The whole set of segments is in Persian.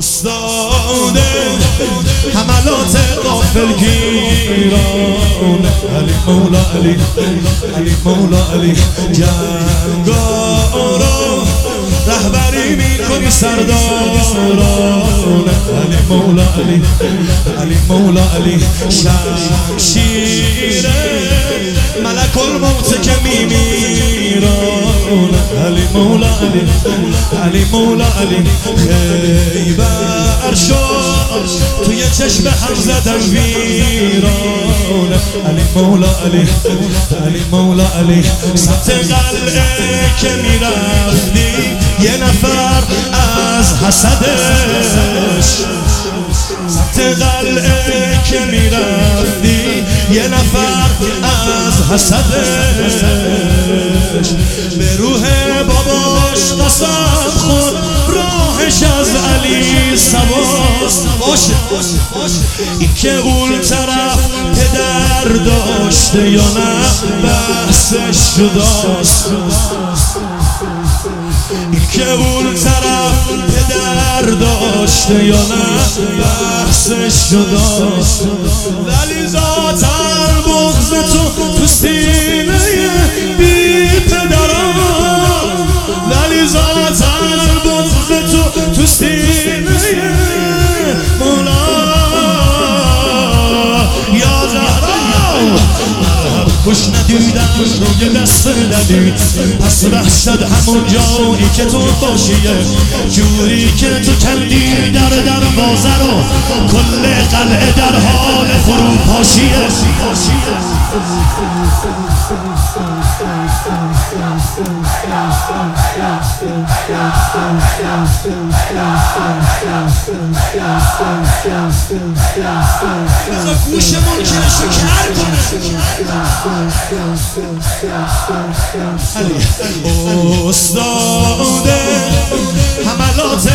استاد حملات غافلگیران علی مولا علی، علی مولا علی جنگارا رهبری میکنی سرداران علی مولا علی، علی مولا علی شمشیر ملک الموت که میمیران علی مولا علی، علی مولا علی خیبر شد توی چشم هم زدن ویران علی مولا علی، علی مولا علی سمت قلعه که میرفتی یه نفر از حسدش، سمت قلعه که میرفتی یه نفر از حسدش به روح باباش قسم خورد راهش از علی سواست باشه، این که اون طرف پدر داشته یا نه بحثش جداست، این که اون طرف پدر داشته یا نه بحثش جداست، ولی ذاتن بغض تو سینه بی پدران، ولی ذاتن بغض تو سینه مولا یا زهرا خوش ندیدم روی دست ندید پس وحشت همون جایی که تو باشیه، جوری که تو کندی در دروازه رو کل قلعه در حال فروپاشیه، گوش ممکنشو کر کنه استاد حملات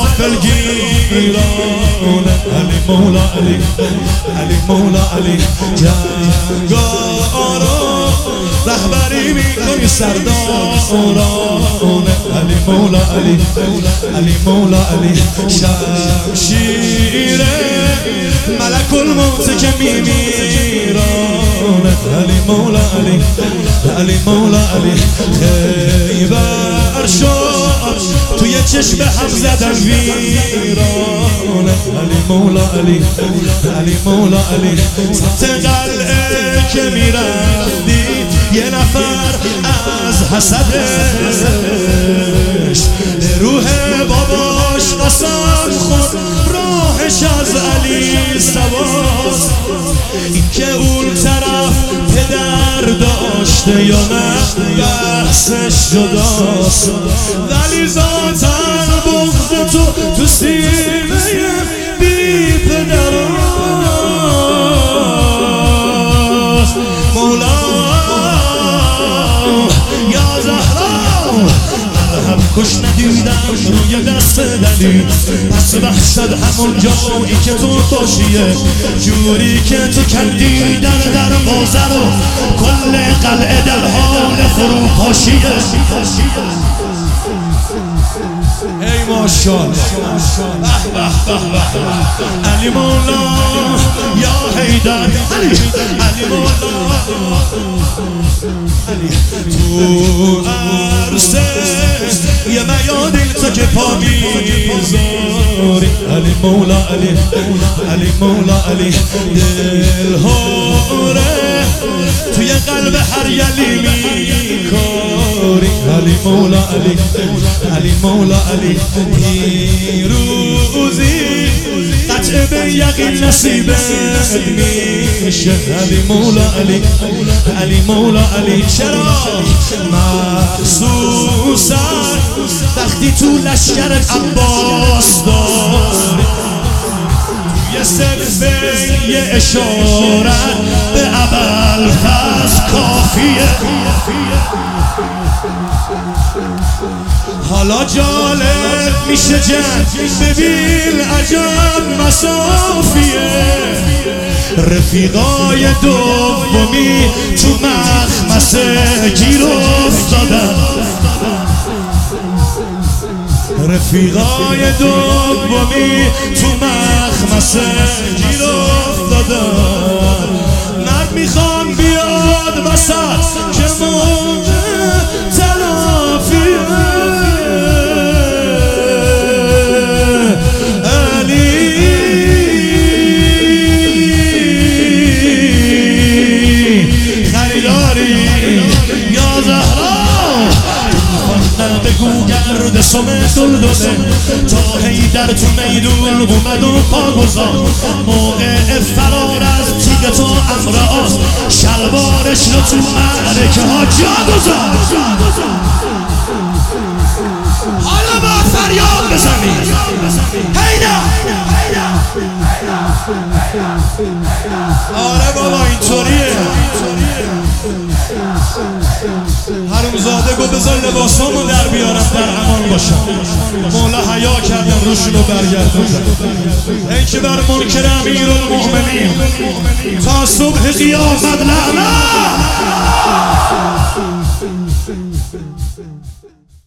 غافلگیران علی مولا علی، علی مولا علی جنگارا رهبری میکنی سرداران علی مولا علی، علی مولا علی شمشیر ملک الموت که میمیران علی مولا علی، علی مولا علی خیبر شد توی چشم هم زدن ویران علی مولا علی، علی مولا علی سمت قلعه که میرفتی یه نفر از حسدش روح باباش قسم خورد راهش از علی سواست، این که اون طرف پدر داشته یا نه بحثش جداست، ولی ذاتن بغض تو سینه بی پدراست مولا یا زهرا کش ندیدم روی دست دلی پس وحشت همون جایی که تو باشیه، جوری که تو کندی در دروازه رو کل قلعه در حال فروپاشیه، ای ماشاءالله علی مولا یا حیدر علی مولا تو عرصه یه میادی تو که پا میذاری علی مولا علی، علی مولا علی دل هاره توی قلب هر یلی میکاری علی مولا علی، علی مولا علی پیروزی قطع به یقین نصیبت میشه علی مولا علی، علی مولا علی چرا مخصوصا وقتی تو لشکرت عباس داری یه صرفه یه اشارت به ابوالفضل کافیه، حالا جالب میشه جنگ ببین عجب مسافیه، رفیقای دومی تو مخمسه گیر افتادن، رفیقای دومی واسه گیر افتادن مرد میخوان بیاد وسط که موقع تلافیه بگو گرد سمه دلدله تا هیدر تو میدون اومد و پا گذار موقع فرار از تیگ تو امراض شلوارش رو تو معرکه ها جا گذار حالا با فریاد بزنی هیدر آره بابا اینطوریه حرومزاده گو بذار لباسامو در بیارم در امان باشم مولا حیا کردم روشونو برگردوندم ای که بر منکر امیرالمؤمنین تا صبح قیامت لعنت